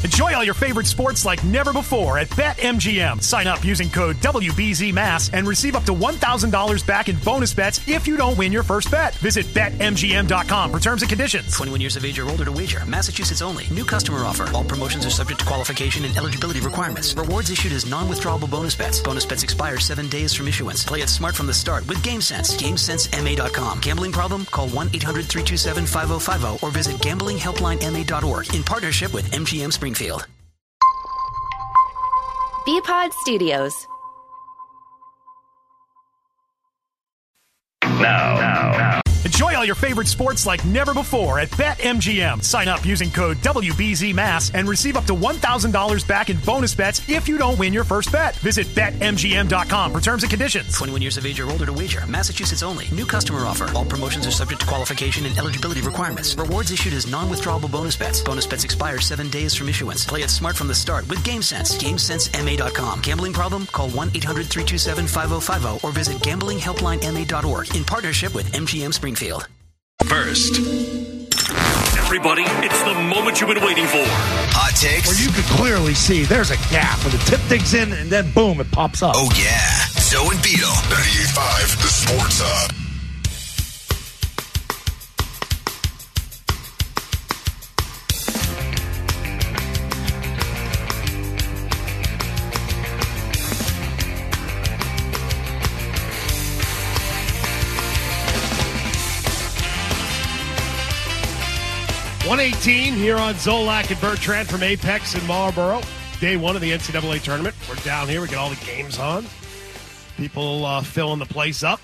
Enjoy all your favorite sports like never before at BetMGM. Sign up using code WBZMASS and receive up to $1,000 back in bonus bets if you don't win your first bet. Visit BetMGM.com for terms and conditions. 21 years of age or older to wager. Massachusetts only. New customer offer. All promotions are subject to qualification and eligibility requirements. Rewards issued as non-withdrawable bonus bets. Bonus bets expire 7 days from issuance. Play it smart from the start with GameSense. GameSenseMA.com. Gambling problem? Call 1-800-327-5050 or visit gamblinghelplinema.org in partnership with MGM Springfield. BPod Studios. Now. Enjoy all your favorite sports like never before at BetMGM. Sign up using code WBZMASS and receive up to $1,000 back in bonus bets if you don't win your first bet. Visit BetMGM.com for terms and conditions. 21 years of age or older to wager. Massachusetts only. New customer offer. All promotions are subject to qualification and eligibility requirements. Rewards issued as non-withdrawable bonus bets. Bonus bets expire 7 days from issuance. Play it smart from the start with GameSense. GameSenseMA.com. Gambling problem? Call 1-800-327-5050 or visit gamblinghelplinema.org in partnership with MGM Springfield. First, everybody, it's the moment you've been waiting for. Hot takes. Where you can clearly see there's a gap where the tip digs in and then boom, it pops up. Oh, yeah. Zoe and Beetle. 98.5, the Sports Hub. .118 here on Zolak and Bertrand from Apex in Marlboro. Day one of the NCAA tournament. We're down here. We got all the games on. People filling the place up.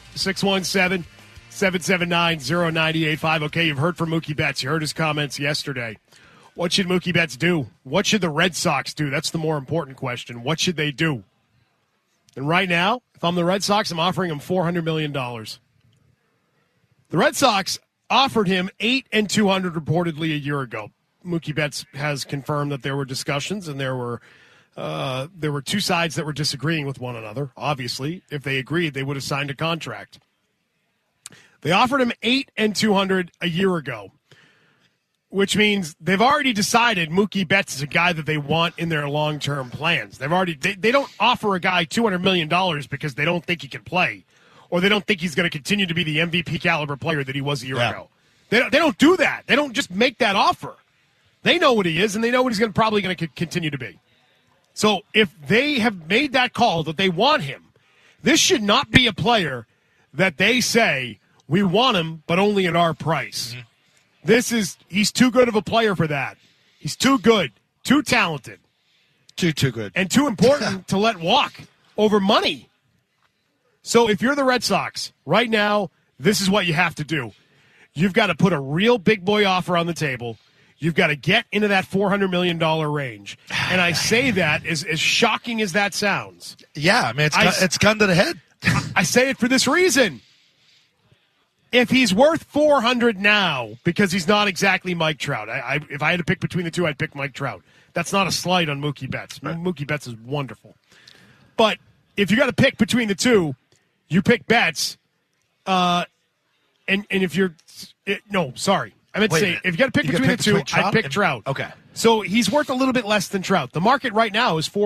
617-779-0985. Okay, you've heard from Mookie Betts. You heard his comments yesterday. What should Mookie Betts do? What should the Red Sox do? That's the more important question. What should they do? And right now, if I'm the Red Sox, I'm offering him $400 million. The Red Sox offered him $8 and $200 reportedly a year ago. Mookie Betts has confirmed that there were discussions and there were two sides that were disagreeing with one another. Obviously, if they agreed, they would have signed a contract. They offered him $8 and $200 a year ago, which means they've already decided Mookie Betts is a guy that they want in their long-term plans. They don't offer a guy $200 million because they don't think he can play, or they don't think he's going to continue to be the MVP caliber player that he was a year ago. They don't do that. They don't just make that offer. They know what he is, and they know what he's probably going to continue to be. So if they have made that call that they want him, this should not be a player that they say, we want him, but only at our price. Mm-hmm. He's too good of a player for that. He's too good, too talented. Too good. And too important to let walk over money. So if you're the Red Sox, right now, this is what you have to do. You've got to put a real big boy offer on the table. You've got to get into that $400 million range. And I say that as shocking as that sounds. Yeah, I mean, it's gone to the head. I say it for this reason. If he's worth $400 now, because he's not exactly Mike Trout, if I had to pick between the two, I'd pick Mike Trout. That's not a slight on Mookie Betts. Right. Mookie Betts is wonderful. But if you got to pick between the two, you pick Betts, and if you're no, sorry, I meant to say if you got to pick between the two, I'd pick Trout. Okay, so he's worth a little bit less than Trout. The market right now is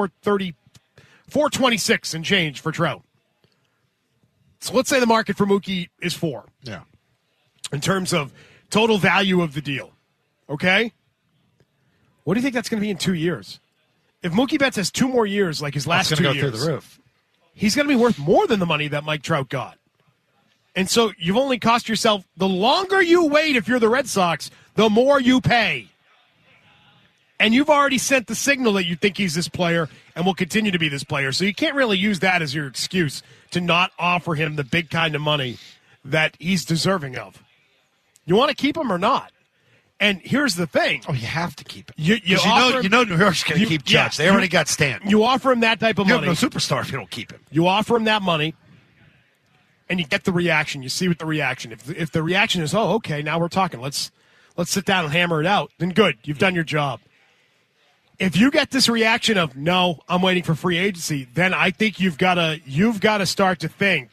$426 and change for Trout. So let's say the market for Mookie is $4. Yeah, in terms of total value of the deal. Okay, what do you think that's going to be in 2 years? If Mookie Betts has 2 more years, like his last 2 years, through the roof. He's going to be worth more than the money that Mike Trout got. And so you've only cost yourself, the longer you wait if you're the Red Sox, the more you pay. And you've already sent the signal that you think he's this player and will continue to be this player. So you can't really use that as your excuse to not offer him the big kind of money that he's deserving of. You want to keep him or not? And here's the thing. Oh, you have to keep him. You know New York's going to keep Judge. They already got Stanton. You offer him that type of money. You have no superstar if you don't keep him. You offer him that money, and you get the reaction. You see what the reaction. If the reaction is, oh, okay, now we're talking. Let's sit down and hammer it out. Then good, you've done your job. If you get this reaction of no, I'm waiting for free agency, then I think you've got to start to think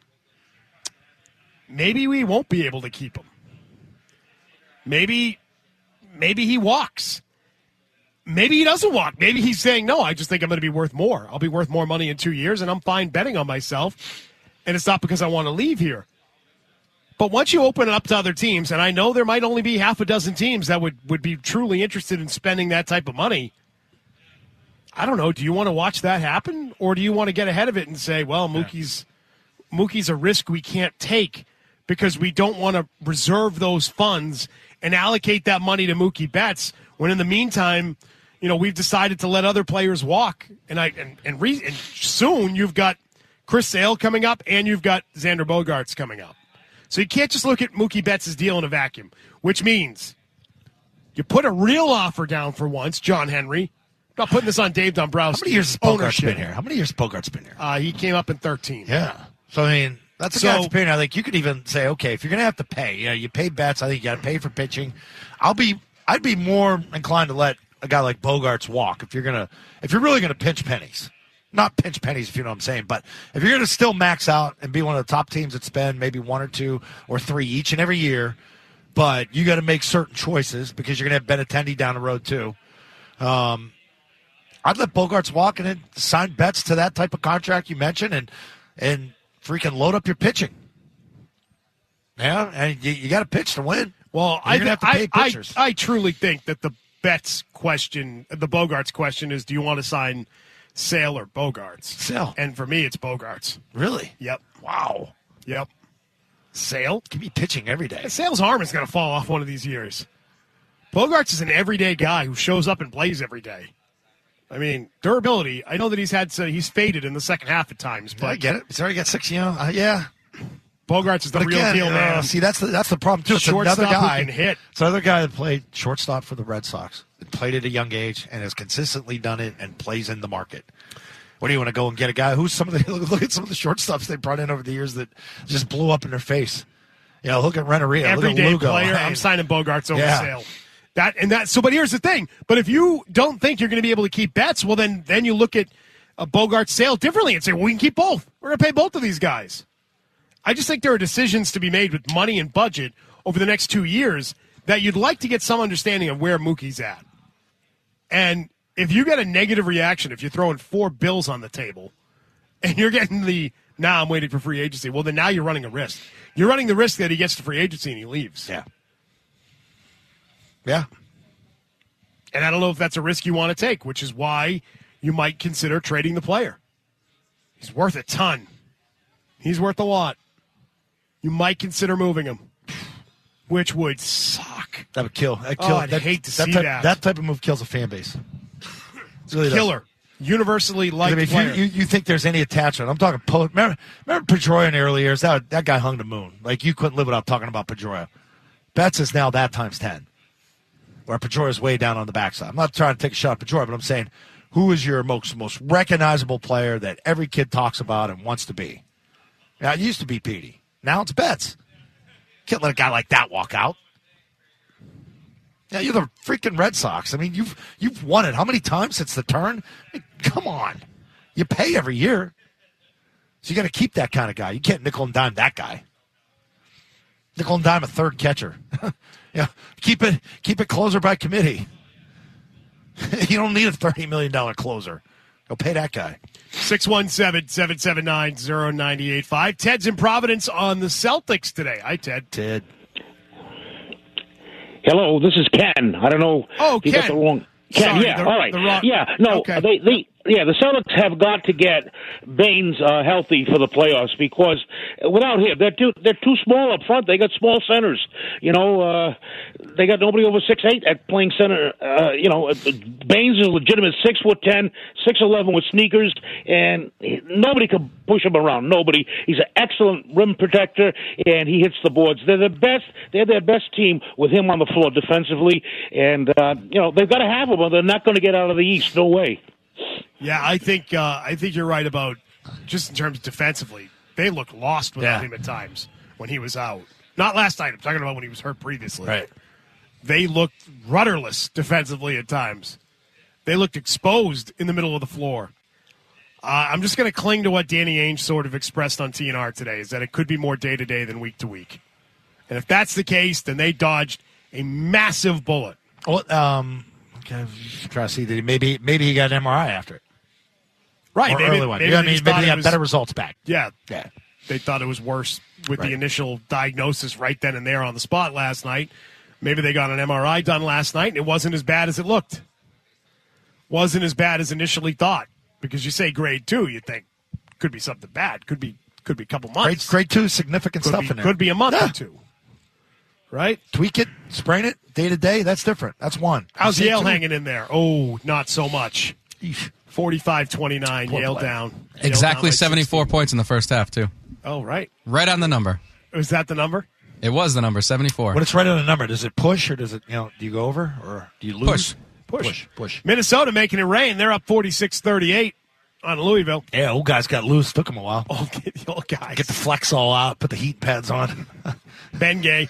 maybe we won't be able to keep him. Maybe he walks. maybe he doesn't walk. Maybe he's saying, no, I just think I'm going to be worth more. I'll be worth more money in 2 years, and I'm fine betting on myself, and it's not because I want to leave here. But once you open it up to other teams, and I know there might only be half a dozen teams that would be truly interested in spending that type of money, I don't know. Do you want to watch that happen, or do you want to get ahead of it and say, well, Mookie's a risk we can't take because we don't want to reserve those funds and allocate that money to Mookie Betts when in the meantime, we've decided to let other players walk. And soon you've got Chris Sale coming up and you've got Xander Bogaerts coming up. So you can't just look at Mookie Betts' deal in a vacuum, which means you put a real offer down for once, John Henry. I'm not putting this on Dave Dombrowski. How many years has Bogaerts been here? He came up in 13. Yeah. So, I mean, that's a guy that's paying. I think you could even say, okay, if you're going to have to pay, you pay Betts, I think you got to pay for pitching. I'd be more inclined to let a guy like Bogaerts walk if you're really going to pinch pennies. Not pinch pennies, if you know what I'm saying, but if you're going to still max out and be one of the top teams that spend maybe 1 or 2 or 3 each and every year, but you got to make certain choices because you're going to have Benintendi down the road too. I'd let Bogaerts walk and then sign Betts to that type of contract you mentioned and freaking load up your pitching. Yeah, and you got to pitch to win. Well, I truly think that the Betts question, the Bogaerts question is, do you want to sign Sale or Bogaerts? Sale. And for me, it's Bogaerts. Really? Yep. Wow. Yep. Sale? Give me pitching every day. Sale's arm is going to fall off one of these years. Bogaerts is an everyday guy who shows up and plays every day. I mean, durability. I know that he's faded in the second half at times. But I get it. He's already got 6 years. Yeah. Bogaerts is the real deal, man. See, that's the problem, too. It's Shortstop another guy. who can hit. It's another guy that played shortstop for the Red Sox. Played at a young age and has consistently done it and plays in the market. What do you want to go and get a guy who's look at some of the shortstops they brought in over the years that just blew up in their face. Look at Renteria. Everyday look at Lugo. player. I'm signing Bogaerts over Sale. But here's the thing. But if you don't think you're going to be able to keep Betts, well, then you look at Bogaerts Sale differently and say, well, we can keep both. We're going to pay both of these guys. I just think there are decisions to be made with money and budget over the next 2 years that you'd like to get some understanding of where Mookie's at. And if you get a negative reaction, if you're throwing 4 bills on the table and you're getting I'm waiting for free agency, well, then now you're running a risk. You're running the risk that he gets to free agency and he leaves. Yeah. Yeah. And I don't know if that's a risk you want to take, which is why you might consider trading the player. He's worth a ton. He's worth a lot. You might consider moving him, which would suck. That would kill. I'd hate to see that. That type of move kills a fan base. It's really killer. Universally liked player. You think there's any attachment. I'm talking remember Pedroia in the early years? That guy hung the moon. Like, you couldn't live without talking about Pedroia. Betts is now that times 10. Where Pedroia's way down on the backside. I'm not trying to take a shot at Pedroia, but I'm saying, who is your most recognizable player that every kid talks about and wants to be? Now, it used to be Petey. Now it's Betts. Can't let a guy like that walk out. Yeah, you're the freaking Red Sox. I mean, you've won it how many times since the turn? I mean, come on. You pay every year. So you got to keep that kind of guy. You can't nickel and dime that guy. Nickel and dime a third catcher. Yeah, keep it closer by committee. You don't need a $30 million closer. Go pay that guy. 617-779-0985. Ted's in Providence on the Celtics today. Hi, Ted. Ted. Hello, this is Ken. I don't know. Oh, if Ken. Got the wrong... Ken, Sorry, yeah, all right. Okay. The Celtics have got to get Baines healthy for the playoffs because without him, they're too small up front. They got small centers. They got nobody over 6'8" at playing center. Baines is a legitimate 6'10", 6'11" with sneakers, and nobody can push him around. Nobody. He's an excellent rim protector, and he hits the boards. They're the best. They're their best team with him on the floor defensively, and they've got to have him, or they're not going to get out of the East. No way. Yeah, I think you're right about just in terms of defensively. They looked lost without him at times when he was out. Not last night. I'm talking about when he was hurt previously. Right. They looked rudderless defensively at times. They looked exposed in the middle of the floor. I'm just going to cling to what Danny Ainge sort of expressed on TNR today, is that it could be more day-to-day than week-to-week. And if that's the case, then they dodged a massive bullet. Well, Okay, try to see that maybe he got an MRI after it. Right, Or maybe, early one. maybe Yeah, they just maybe thought they it got was- better results back. Yeah, Yeah. they thought it was worse with Right. the initial diagnosis right then and there on the spot last night. Maybe they got an MRI done last night, and it wasn't as bad as it looked. Wasn't as bad as initially thought. Because you say grade 2, you think could be something bad. Could be a couple months. Grade 2, significant stuff in there. Could be a month Yeah. or two. Right? Tweak it, sprain it, day to day. That's different. That's one. How's Say Yale two. hanging in there? Oh, not so much. Eesh. 45-29, Poor Yale player. down. Yale Exactly down by 74 16. points in the first half, too. Oh, right. Right on the number. Was that the number? It was the number, 74. When it's right on a number, does it push or does it, do you go over or do you lose? Push. Minnesota making it rain. They're up 46-38 on Louisville. Yeah, old guys got loose. Took them a while. The old guys. Get the flex all out. Put the heat pads on. Ben Gay.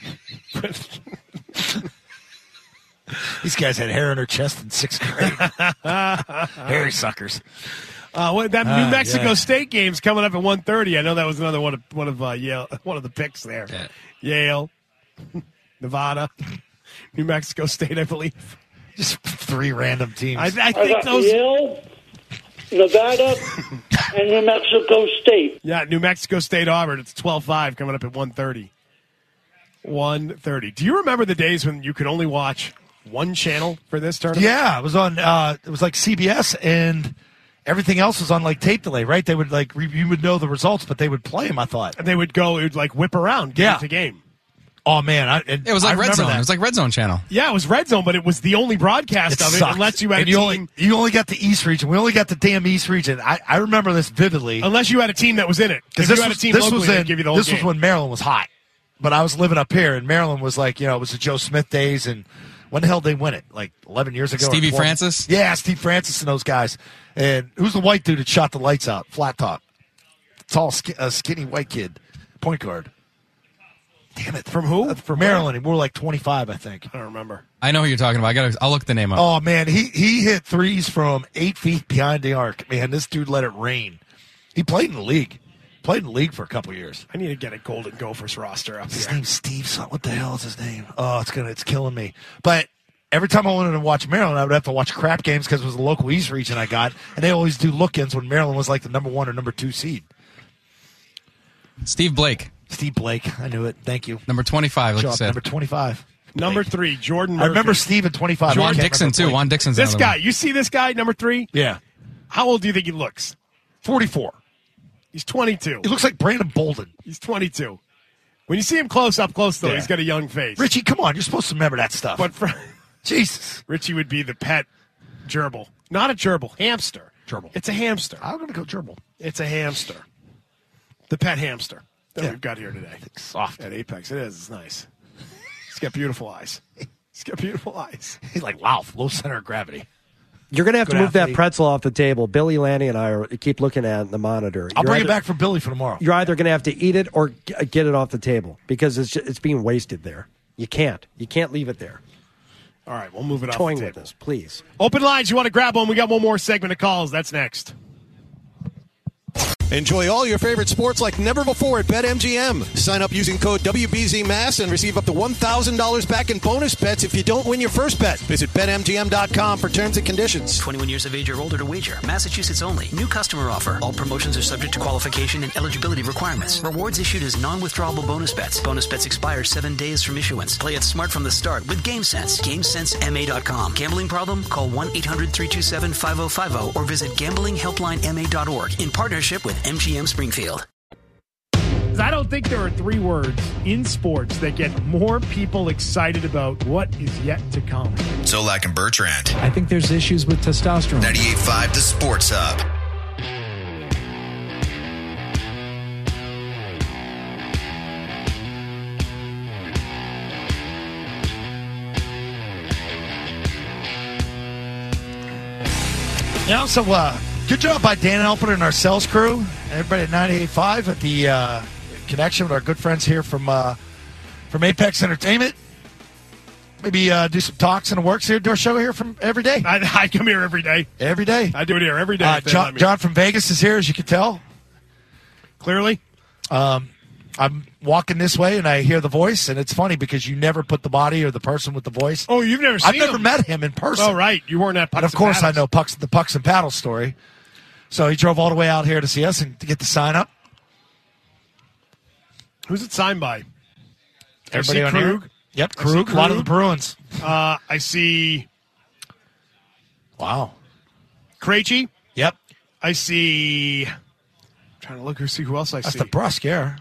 These guys had hair on their chest in 6th grade. Hairy suckers. That New Mexico yeah. State game's coming up at 1:30. I know that was another one of Yale, one of the picks there. Yeah. Yale, Nevada, New Mexico State, I believe. Just 3 random teams. I I think got those. Yale, Nevada, and New Mexico State. Yeah, New Mexico State, Auburn. It's 12-5 coming up at 1:30. 1:30. Do you remember the days when you could only watch one channel for this tournament? Yeah, it was on. It was like CBS, and everything else was on like tape delay. Right? They would you would know the results, but they would play them. I thought. And they would go. It would like whip around game Yeah. to game. Oh man, It was like Red Zone. That. It was like Red Zone channel. Yeah, it was Red Zone, but it was the only broadcast of it sucked. unless you had And a team. you only got the East region. We only got the damn East region. I remember this vividly. Unless you had a team that was in it. If This you had was, a team this locally, was they'd in, give you the whole this game. was when Maryland was hot. But I was living up here, and Maryland was like, it was the Joe Smith days, and when the hell did they win it? Like 11 years ago? or Stevie 12? Francis? Yeah, Steve Francis and those guys. And who's the white dude that shot the lights out? Flat top. Tall, skinny white kid. Point guard. Damn it. From who? From Maryland. He wore like 25, I think. I don't remember. I know who you're talking about. I'll look the name up. Oh, man. He hit threes from 8 feet behind the arc. Man, this dude let it rain. He played in the league. Played in the league for a couple years. I need to get a Golden Gophers roster up His here. name's Steve. What the hell is his name? Oh, it's killing me. But every time I wanted to watch Maryland, I would have to watch crap games because it was the local East region I got, and they always do look-ins when Maryland was like the number 1 or number 2 seed. Steve Blake, Steve Blake, I knew it. Thank you. number 25, like Show you up, said. number 25. Number 3, Jordan I Murphy. remember Steve at 25. Juan I can't Dixon, remember too. Blake. Juan Dixon's This another guy. one. You see this guy, number 3? Yeah, How old do you think he looks? 44. He's 22. He looks like Brandon Bolden. He's 22. When you see him close, though, Yeah. he's got a young face. Richie, come on. You're supposed to remember that stuff. But Jesus. Richie would be the pet gerbil. Not a gerbil, hamster. Gerbil. It's a hamster. I'm going to go gerbil. It's a hamster. The pet hamster that Yeah. we've got here today. Soft. At Apex. It is. It's nice. He's got beautiful eyes. He's got beautiful eyes. He's like, wow, low center of gravity. You're going to have to Good move that athlete. pretzel off the table. Billy, Lanny, and I keep looking at it in the monitor. I'll You're bring it either- back for Billy for tomorrow. You're either going to have to eat it or get it off the table because it's being wasted there. You can't leave it there. All right, we'll move it off Toying the with table. us, please. Open lines. You want to grab one? We got one more segment of calls. That's next. Enjoy all your favorite sports like never before at BetMGM. Sign up using code WBZMass and receive up to $1,000 back in bonus bets if you don't win your first bet. Visit BetMGM.com for terms and conditions. 21 years of age or older to wager. Massachusetts only. New customer offer. All promotions are subject to qualification and eligibility requirements. Rewards issued as non-withdrawable bonus bets. Bonus bets expire 7 days from issuance. Play it smart from the start with GameSense. GameSenseMA.com. Gambling problem? Call 1-800-327-5050 or visit gamblinghelplinema.org in partnership with MGM Springfield. I don't think there are 3 words in sports that get more people excited about what is yet to come. Zolak and Bertrand. I think there's issues with testosterone. 98.5 The Sports Hub. So good job by Dan Alpert and our sales crew. Everybody at 98.5 at the connection with our good friends here from Apex Entertainment. Maybe do some talks in the works here. Do our show here from every day. I come here every day. Every day. I do it here every day. if they let me. John from Vegas is here, as you can tell. Clearly. I'm walking this way and I hear the voice, and it's funny because you never put the body or the person with the voice. Oh, you've never seen I've never met him in person. Oh, right. You weren't at Pucks and of course, I Paddles. know the Pucks and Paddles story. So he drove all the way out here to see us and to get the sign up. Who's it signed by? Everybody I on see here? Krug. Yep, I see Krug. A lot of the Krug. Bruins. I see Wow. Krejci. Yep. I see. I'm trying to look or see who else I That's see. the Brusque here.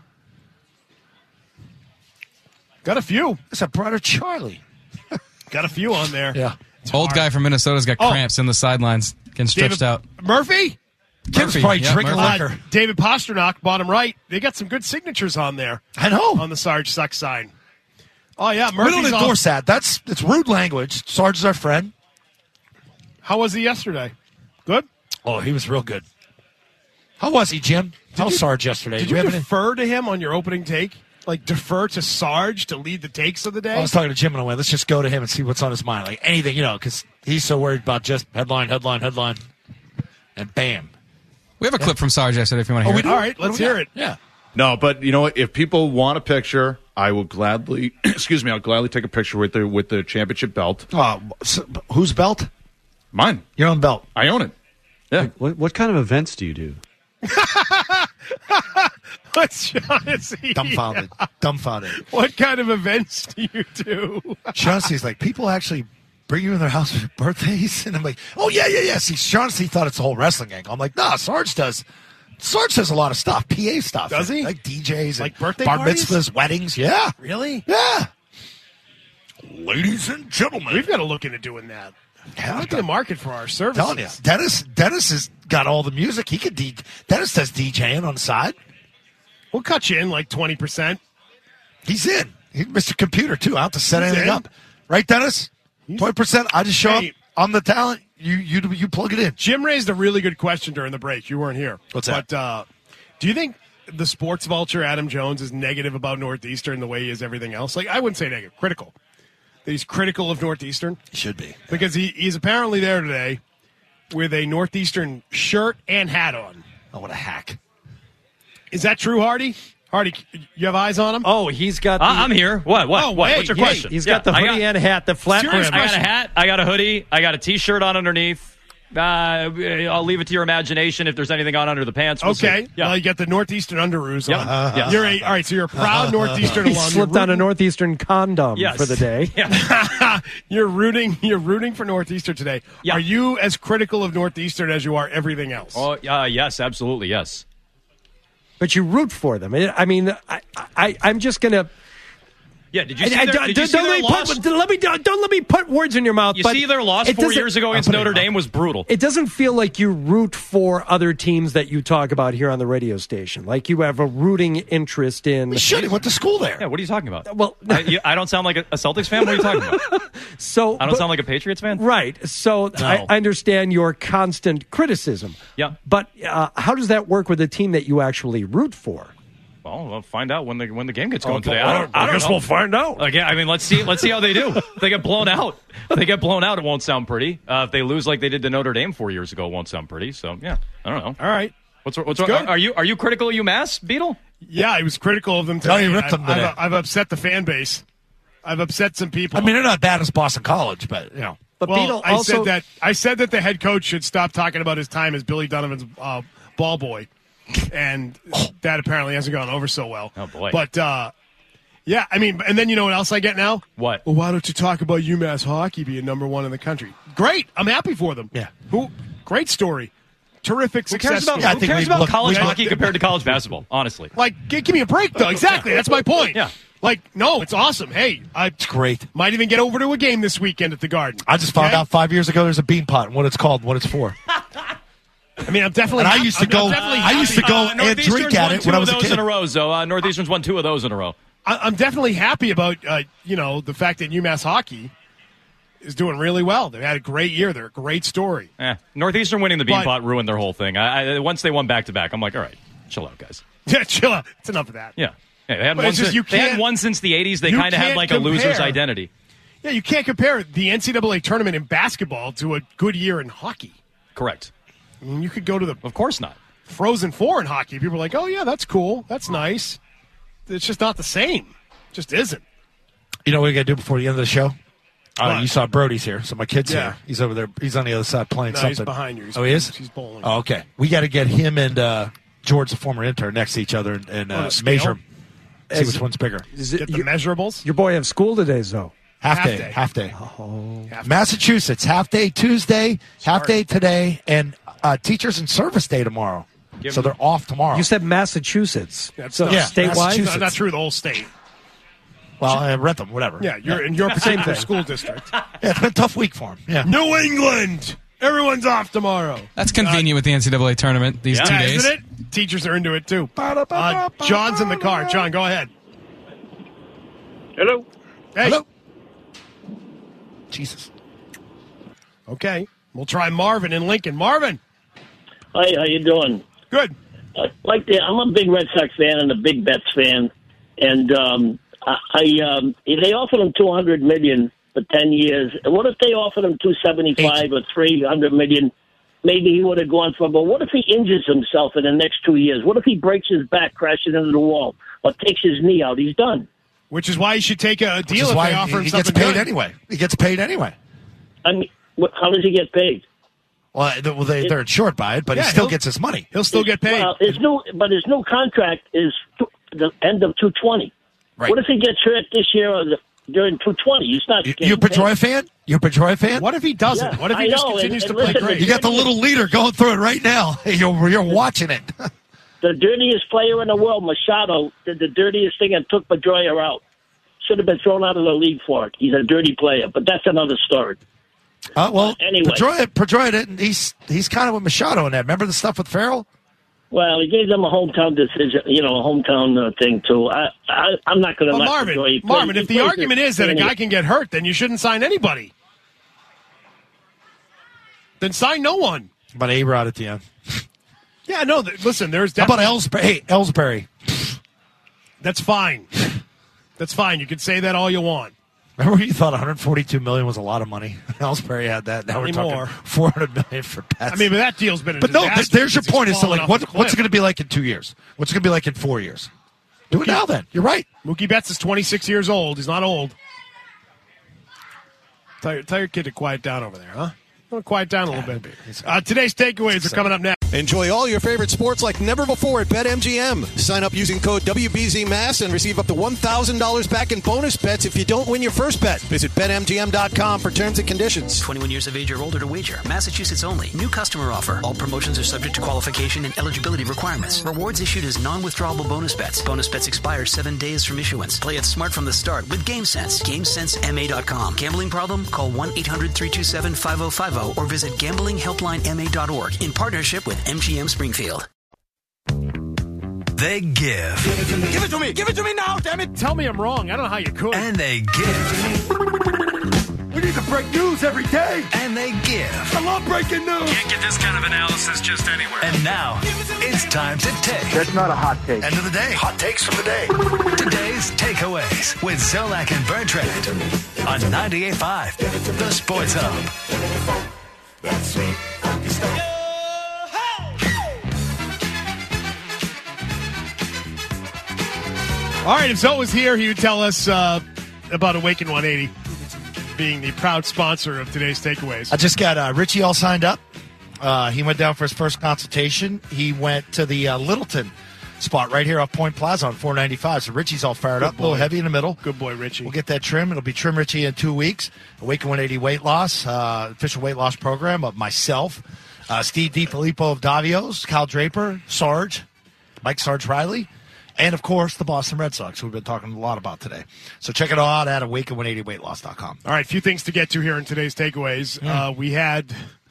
Got a few. That's a brother Charlie. Got a few on there. Yeah. Old guy from Minnesota's got cramps in the sidelines, getting stretched out. Murphy? Kim's probably drinking liquor. David Pasternak, bottom right. They got some good signatures on there. I know. On the Sarge Sucks sign. Oh, yeah. We Murphy's don't endorse that. It's rude language. Sarge is our friend. How was he yesterday? Good? Oh, he was real good. How was he, Jim? How was Sarge yesterday? Did you defer to him on your opening take? Like, defer to Sarge to lead the takes of the day? I was talking to Jim and I went, let's just go to him and see what's on his mind. Like anything, because he's so worried about just headline, and bam. We have a clip from Sarge yesterday if you want to hear it. All right, let's hear it. Yeah. No, but you know what? If people want a picture, I will gladly. I'll gladly take a picture with the championship belt. Whose belt? Mine. Your own belt. I own it. Yeah. What kind of events do you do? What's Shaughnessy? Dumbfounded. What kind of events do you do? Shaughnessy's like, people actually bring you in their house for your birthdays? And I'm like, oh, yeah. See, Shaughnessy thought it's a whole wrestling angle. I'm like, nah, Sarge does. Sarge does a lot of stuff, PA stuff. Does he? Like DJs, Like and birthday bar parties? mitzvahs, weddings. Yeah. Really? Yeah. Ladies and gentlemen. We've got to look into doing that. Yeah, Look at the market for our services. telling you, Dennis has got all the music. He could Dennis does DJing on the side. We'll cut you in like 20%. He's in. He's Mr. Computer too. I don't have to set He's anything in. up. Right, Dennis? 20%. I just show up. Hey. I'm the talent. You plug it in. Jim raised a really good question during the break. You weren't here. What's that? But do you think the sports vulture Adam Jones is negative about Northeastern the way he is everything else? Like, I wouldn't say negative. Critical. That he's critical of Northeastern? He should be. Because he's apparently there today with a Northeastern shirt and hat on. Oh, what a hack. Is that true, Hardy? Hardy, you have eyes on him? Oh, he's got. I'm here. What? Oh, wait, What's your hey, question? He's got the hoodie and hat, the flat Serious brim. I got a hat. I got a hoodie. I got a T-shirt on underneath. I'll leave it to your imagination if there's anything on under the pants. We'll Okay. see. Yeah. Well, you got the Northeastern underoos Yep. on. Yes. All right, so you're a proud Northeastern He alum. slipped on a Northeastern condom Yes. for the day. Yeah. You're rooting for Northeastern today. Yeah. Are you as critical of Northeastern as you are everything else? Oh, yes, absolutely, yes. But you root for them. I mean, I'm just gonna. Yeah, did you see their, did you see their loss? Don't let me put words in your mouth. You but see their loss it 4 doesn't- years ago against Notre Dame was brutal. It doesn't feel like you root for other teams that you talk about here on the radio station. Like you have a rooting interest in. We should. He went to school there. Yeah, what are you talking about? Well, I don't sound like a Celtics fan. What are you talking about? So I don't sound like a Patriots fan? Right. So I understand your constant criticism. Yeah. But how does that work with a team that you actually root for? Well, we'll find out when the game gets going Okay, today. well, I guess know. we'll find out. Again, I mean, let's see how they do. If they get blown out. If they get blown out, it won't sound pretty. If they lose like they did to Notre Dame 4 years ago, it won't sound pretty. So yeah, I don't know. All right. What's good. Are you critical of UMass, Beetle? Yeah, I was critical of them today. No, you ripped them today. I've upset the fan base. I've upset some people. I mean, they're not bad as Boston College, but But well, Beetle I also said that the head coach should stop talking about his time as Billy Donovan's ball boy, and that apparently hasn't gone over so well. Oh boy! But yeah, I mean, and then you know what else I get now? What? Well, why don't you talk about UMass hockey being number one in the country? Great, I'm happy for them. Yeah. Great story, terrific Who success cares about, story. who cares about college we- hockey compared to college basketball? Honestly, Like, give me a break, though. Exactly, that's my point. Yeah. Like, no, it's awesome. Hey, it's great. Might even get over to a game this weekend at the Garden. I just found Okay? out 5 years ago there's a bean pot and what it's called, what it's for. I mean, I'm definitely. And I used to go. I used to go and Northeastern's drink at won it two when I of was a those kid. in a row. So Northeastern's won 2 of those in a row. I'm definitely happy about the fact that UMass hockey is doing really well. They've had a great year. They're a great story. Northeastern winning the Beanpot ruined their whole thing. Once they won back to back, I'm like, all right, chill out, guys. Yeah, chill out. It's enough of that. Yeah, they had But one. it's just you They had can't- one since the '80s. They you kind of had can't like a loser's compare. identity. Yeah, you can't compare the NCAA tournament in basketball to a good year in hockey. Correct. I mean, you could go to the Of course not. Frozen Four in hockey. People are like, oh, yeah, that's cool. That's nice. it's just not the same. It just isn't. You know what we got to do before the end of the show? What? You saw Brody's here, so my kid's Yeah. here. He's over there. He's on the other side playing No, something. he's behind you. He is? He's bowling. Oh, okay. We got to get him and George, the former intern, next to each other and On a scale? measure 'em. See Is- which one's bigger. Get the measurables. Your boy have school today, though. Half day. Massachusetts, half day Tuesday, half day today, and teachers and service day tomorrow. So they're off tomorrow. You said Massachusetts. That's So not, statewide? Massachusetts. Not true. The whole state. Well, Rentham, whatever. Yeah, you're in your particular school district. Yeah, it's been a tough week for him. Yeah. New England. Everyone's off tomorrow. That's convenient with the NCAA tournament these 2 days. Isn't it? Teachers are into it too. John's in the car. John, go ahead. Hello. Hey. Hello. Jesus. Okay, we'll try Marvin in Lincoln. Marvin. Hi, how you doing? Good. I'm a big Red Sox fan and a big Mets fan, and they offered him $200 million for 10 years. And what if they offered him $275 or $300 million? Maybe he would have gone for. But what if he injures himself in the next 2 years? What if he breaks his back, crashes into the wall, or takes his knee out? He's done. Which is why he should take a deal if why they offer him he gets something paid good. anyway. He gets paid anyway. I mean, how does he get paid? Well, they're insured by it, but he still gets his money. He'll still get paid. Well, his new contract is the end of 220. Right. What if he gets hurt this year or during 220? He's not. You a Pedroia fan? You a Pedroia fan? What if he doesn't? Yeah, What if he I just know, continues and to play listen, great? You got the little leader going through it right now. You're watching it. The dirtiest player in the world, Machado, did the dirtiest thing and took Pedroia out. Should have been thrown out of the league for it. He's a dirty player, but that's another story. Anyway. Pedroia didn't. He's kind of with Machado in that. Remember the stuff with Farrell? Well, he gave them a hometown decision, a hometown thing too. I'm not going to. Well, Marvin, if the argument is that a guy can get hurt, then you shouldn't sign anybody. Then sign no one. But A-Rod at the end. Yeah, no. Listen, there's How about definitely. Ellsbury? Hey, Ellsbury. That's fine. That's fine. You can say that all you want. Remember when you thought $142 million was a lot of money? Ellsbury had that. Now we're Anymore. talking $400 million for Pets. I mean, but that deal's been a But no, disaster there's your because point. it's Is to fallen like, off the what's it cliff. going to be like in 2 years? What's it going to be like in 4 years? Do it now then. You're right. Mookie Betts is 26 years old. He's not old. Tell your kid to quiet down over there, huh? Want to quiet down a little bit. Today's takeaways are coming up next. Enjoy all your favorite sports like never before at BetMGM. Sign up using code WBZMass and receive up to $1,000 back in bonus bets if you don't win your first bet. Visit BetMGM.com for terms and conditions. 21 years of age or older to wager. Massachusetts only. New customer offer. All promotions are subject to qualification and eligibility requirements. Rewards issued as non-withdrawable bonus bets. Bonus bets expire 7 days from issuance. Play it smart from the start with GameSense. GameSenseMA.com. Gambling problem? Call 1-800-327-5050 or visit gamblinghelplinema.org in partnership with MGM Springfield. They give. Give it to me! Give it to me now, damn it! Tell me I'm wrong. I don't know how you could. And they give. We need to break news every day. And they give. I love breaking news. Can't get this kind of analysis just anywhere. And now, it's time to take. That's not a hot take. End of the day. Hot takes from the day. Today's takeaways with Zolak and Bertrand on 98.5, The Sports Hub. All right, if Zoe was here, he would tell us about Awaken 180 being the proud sponsor of today's takeaways. I just got Richie all signed up. He went down for his first consultation. He went to the Littleton spot right here off Point Plaza on 495. So Richie's all fired up, a little heavy in the middle. Good boy, Richie. We'll get that trim. It'll be Trim Richie in 2 weeks. Awaken 180 weight loss, official weight loss program of myself, Steve DiFilippo of Davio's, Kyle Draper, Sarge, Mike Sarge Riley, and, of course, the Boston Red Sox, who we've been talking a lot about today. So check it all out at awaken180weightloss.com. All right, a few things to get to here in today's takeaways. We had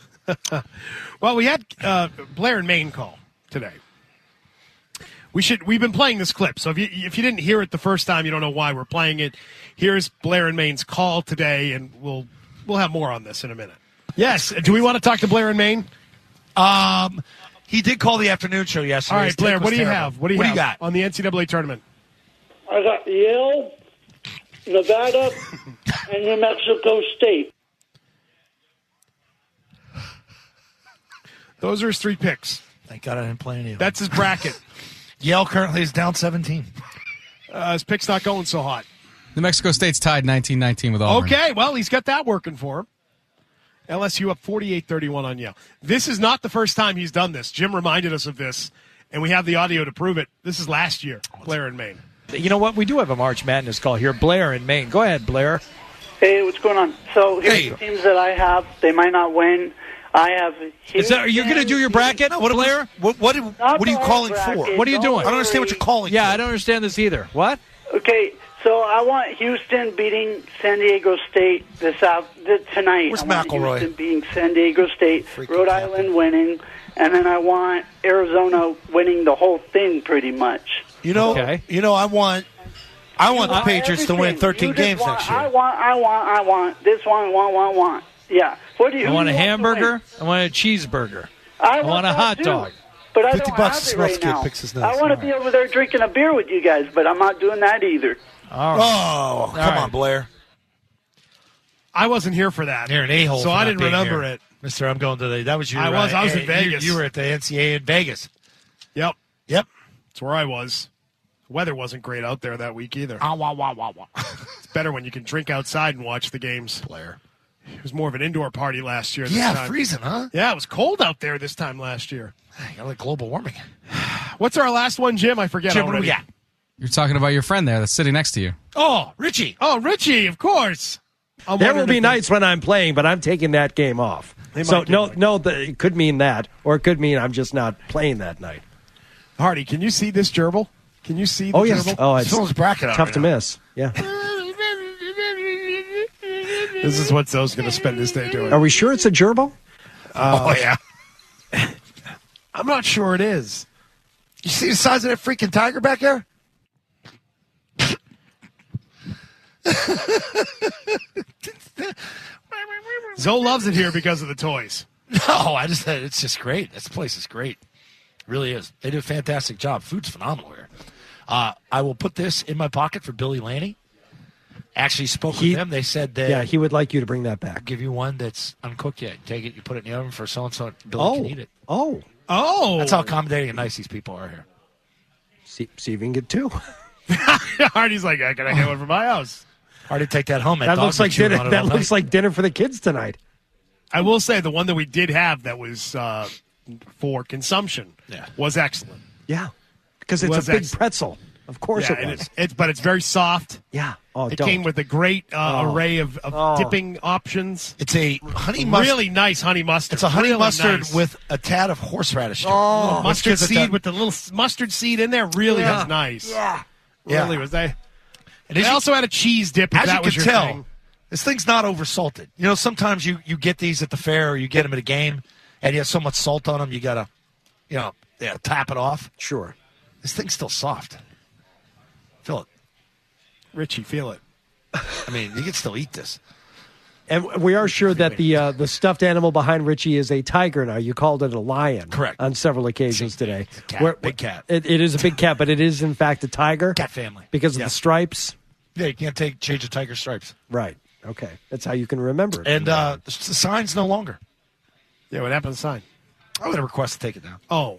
Blair and Maine call today. We've been playing this clip, so if you didn't hear it the first time, you don't know why we're playing it. Here's Blair and Maine's call today, and we'll have more on this in a minute. Yes, do we want to talk to Blair and Maine? He did call the afternoon show yesterday. All right, His Blair, take what was do you terrible. have? What do you got on the NCAA tournament? I got Yale, Nevada, and New Mexico State. Those are his 3 picks. Thank God I didn't play any of them. That's his bracket. Yale currently is down 17. His pick's not going so hot. New Mexico State's tied 19-19 with Auburn. Okay, well, he's got that working for him. LSU up 48-31 on Yale. This is not the first time he's done this. Jim reminded us of this, and we have the audio to prove it. This is last year, Blair in Maine. You know what? We do have a March Madness call here. Blair in Maine. Go ahead, Blair. Hey, what's going on? So here's the teams that I have. They might not win. I have. Are you going to do your bracket, Blair? What are you calling for? What are you doing? I don't understand what you're calling for. Yeah, I don't understand this either. What? Okay, so I want Houston beating San Diego State tonight. Where's I want McElroy? Houston beating San Diego State, Rhode Island winning, and then I want Arizona winning the whole thing pretty much. I want the Patriots to win 13 games next year. I want this one, want. Yeah. What do you? I want a who wants to hamburger. win? I want a cheeseburger. I want a hot that dog. too, But I don't $50 have to it right Smurfs now. Kid picks his nose. I want to be over there drinking a beer with you guys, but I'm not doing that either. All right. Oh, come on, Blair. I wasn't here for that. You're an a-hole. So for I not didn't being remember here. it. Mister, I'm going to that was your. I was in Vegas. You were at the NCAA in Vegas. Yep. Yep. That's where I was. The weather wasn't great out there that week either. It's better when you can drink outside and watch the games. Blair. It was more of an indoor party last year. This Yeah, time. freezing, huh? Yeah, it was cold out there this time last year. Hey, got like global warming. What's our last one, Jim? I forget Jim, what do already. we got? You're talking about your friend there that's sitting next to you. Oh, Richie. Oh, Richie, of course. There will be nights when I'm playing, but I'm taking that game off. So it could mean that, or it could mean I'm just not playing that night. Hardy, can you see this gerbil? Can you see the Oh, yes. gerbil? Oh, it's Someone's bracket out tough right to now. miss. Yeah. This is what Zoe's going to spend his day doing. Are we sure it's a gerbil? Oh, yeah. I'm not sure it is. You see the size of that freaking tiger back there? Zoe loves it here because of the toys. No, it's just great. This place is great. It really is. They do a fantastic job. Food's phenomenal here. I will put this in my pocket for Billy Lanny. Actually spoke with them. They said that he would like you to bring that back. I'll give you one that's uncooked yet. Take it, you put it in the oven for so-and-so. Billy can eat it. Oh. That's how accommodating and nice these people are here. See if you can get two. Hardy's like, can I get one for my house? Hardy, take that home. That looks like dinner. That looks like dinner for the kids tonight. I will say the one that we did have that was for consumption was excellent. Yeah, because it's a big pretzel. Of course it was. But it's very soft. Yeah. Oh, it came with a great array of dipping options. It's a honey mustard. Really nice honey mustard. It's a honey really mustard nice. with a tad of horseradish. Oh, mustard seed with the little mustard seed in there. Really was nice. Yeah. Really was. They And they also had a cheese dip. If As that you was can your tell, thing. this thing's not over-salted. You know, sometimes you get these at the fair or you get them at a game, and you have so much salt on them, you got to, tap it off. Sure. This thing's still soft. Feel it. Richie, feel it. I mean, you can still eat this. And we are sure that the stuffed animal behind Richie is a tiger now. You called it a lion. Correct. On several occasions today. It's a cat, big cat. It is a big cat, but it is, in fact, a tiger. Cat family. Because of the stripes. Yeah, you can't change the tiger stripes. Right. Okay. That's how you can remember it. And the sign's no longer. Yeah, what happened to the sign? I would have requested to take it down. Oh.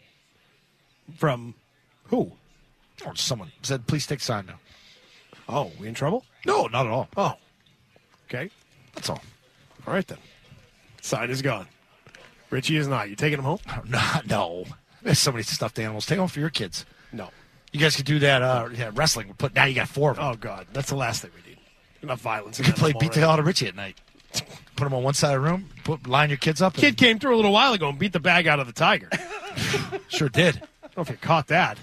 From who? Or someone said, please take the sign down. Oh, we in trouble? No, not at all. Oh. Okay. That's all. All right, then. Sign is gone. Richie is not. You taking him home? No. There's so many stuffed animals. Take them for your kids. No. You guys could do that wrestling. Now you got 4 of them. Oh, God. That's the last thing we need. Enough violence. You could play beat the hell out of Richie at night. Put him on one side of the room, line your kids up. Kid came through a little while ago and beat the bag out of the tiger. Sure did. I don't know if you caught that.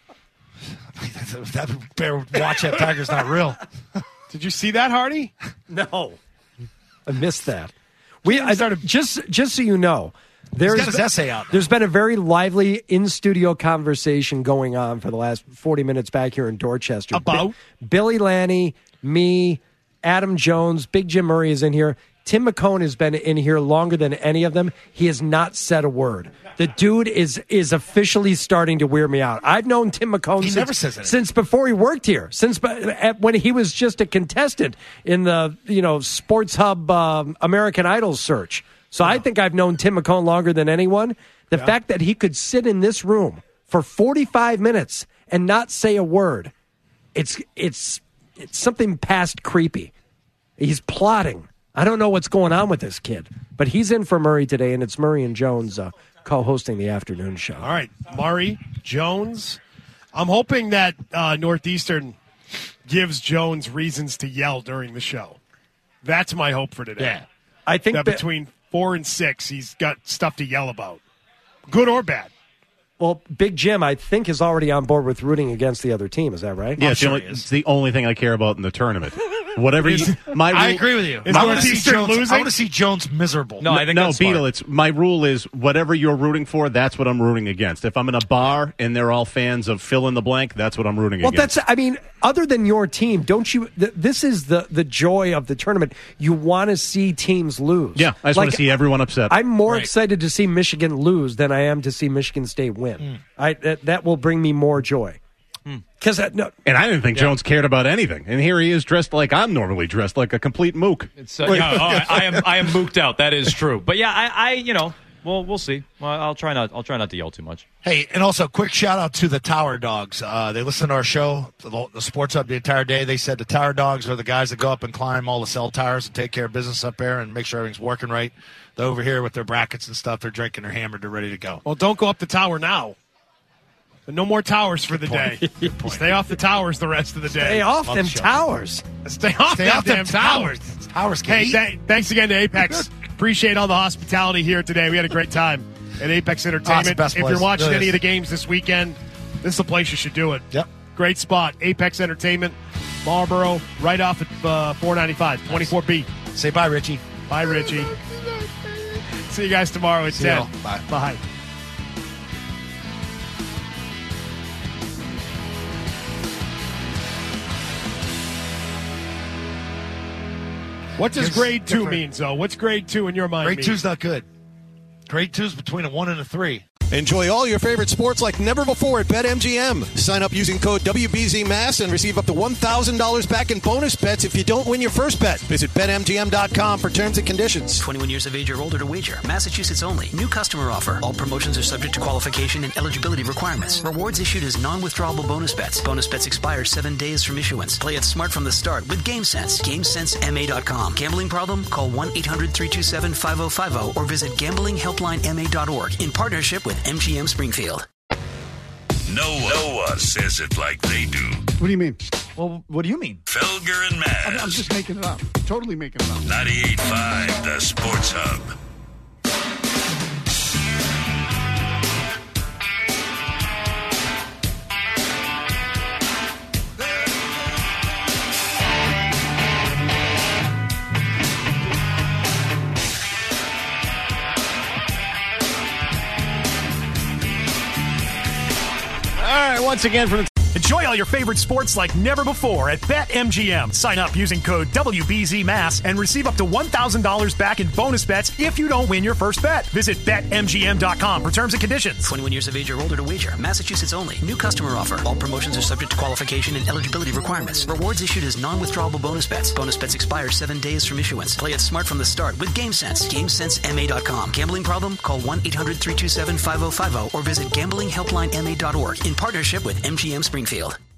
That bear watch that tiger's not real. Did you see that, Hardy? No. I missed that. Just so you know, He's got his essay out now. There's been a very lively in-studio conversation going on for the last 40 minutes back here in Dorchester. About? Billy Lanny, me, Adam Jones, Big Jim Murray is in here. Tim McCone has been in here longer than any of them. He has not said a word. The dude is officially starting to wear me out. I've known Tim McCone never says anything. since before he worked here, when he was just a contestant in the Sports Hub American Idol search. So I think I've known Tim McCone longer than anyone. The fact that he could sit in this room for 45 minutes and not say a word it's something past creepy. He's plotting. I don't know what's going on with this kid, but he's in for Murray today, and it's Murray and Jones co-hosting the afternoon show. All right, Murray, Jones. I'm hoping that Northeastern gives Jones reasons to yell during the show. That's my hope for today. Yeah. I think that between 4 and 6, he's got stuff to yell about, good or bad. Well, Big Jim, I think, is already on board with rooting against the other team. Is that right? Yeah, it's the only thing I care about in the tournament. Whatever I agree with you. I want to see Jones miserable. No, Beetle. It's my rule is whatever you're rooting for, that's what I'm rooting against. If I'm in a bar and they're all fans of fill in the blank, that's what I'm rooting against. Well, other than your team, don't you? This is the joy of the tournament. You want to see teams lose. Yeah, I just want to see everyone upset. I'm more excited to see Michigan lose than I am to see Michigan State win. That will bring me more joy. And I didn't think Jones cared about anything, and here he is dressed like I'm normally dressed, like a complete mook. I am mooked out. That is true. But yeah, we'll see. Well, I'll try not to yell too much. Hey, and also quick shout out to the Tower Dogs. They listen to our show, the Sports Up, the entire day. They said the Tower Dogs are the guys that go up and climb all the cell towers and take care of business up there and make sure everything's working right. They're over here with their brackets and stuff. They're drinking their hammer. They're ready to go. Well, don't go up the tower now. No more towers for the day. Stay off the towers the rest of the day. Stay off them towers. Stay off them towers. Towers. Hey, thanks again to Apex. Appreciate all the hospitality here today. We had a great time at Apex Entertainment. If you're watching any of the games this weekend, this is the place you should do it. Yep. Great spot. Apex Entertainment, Marlboro, right off at 495, 24B. Say bye, Richie. Bye, Richie. See you guys tomorrow at 10. Bye. Bye. What does grade 2 mean, Zoe? What's grade 2 in your mind? Grade 2's not good. Grade 2's between a 1 and a 3. Enjoy all your favorite sports like never before at BetMGM. Sign up using code WBZMass and receive up to $1,000 back in bonus bets if you don't win your first bet. Visit BetMGM.com for terms and conditions. 21 years of age or older to wager. Massachusetts only. New customer offer. All promotions are subject to qualification and eligibility requirements. Rewards issued as non-withdrawable bonus bets. Bonus bets expire 7 days from issuance. Play it smart from the start with GameSense. GameSenseMA.com. Gambling problem? Call 1-800-327-5050 or visit gamblinghelplinema.org in partnership with MGM Springfield. No one says it like they do. What do you mean? Well, what do you mean? Felger and Maz. I'm just making it up. Totally making it up. 98.5, the Sports Hub. All right, once again from the... Enjoy all your favorite sports like never before at BetMGM. Sign up using code WBZMass and receive up to $1,000 back in bonus bets if you don't win your first bet. Visit BetMGM.com for terms and conditions. 21 years of age or older to wager. Massachusetts only. New customer offer. All promotions are subject to qualification and eligibility requirements. Rewards issued as non-withdrawable bonus bets. Bonus bets expire 7 days from issuance. Play it smart from the start with GameSense. GameSenseMA.com. Gambling problem? Call 1-800-327-5050 or visit gamblinghelplinema.org in partnership with MGM Springfield.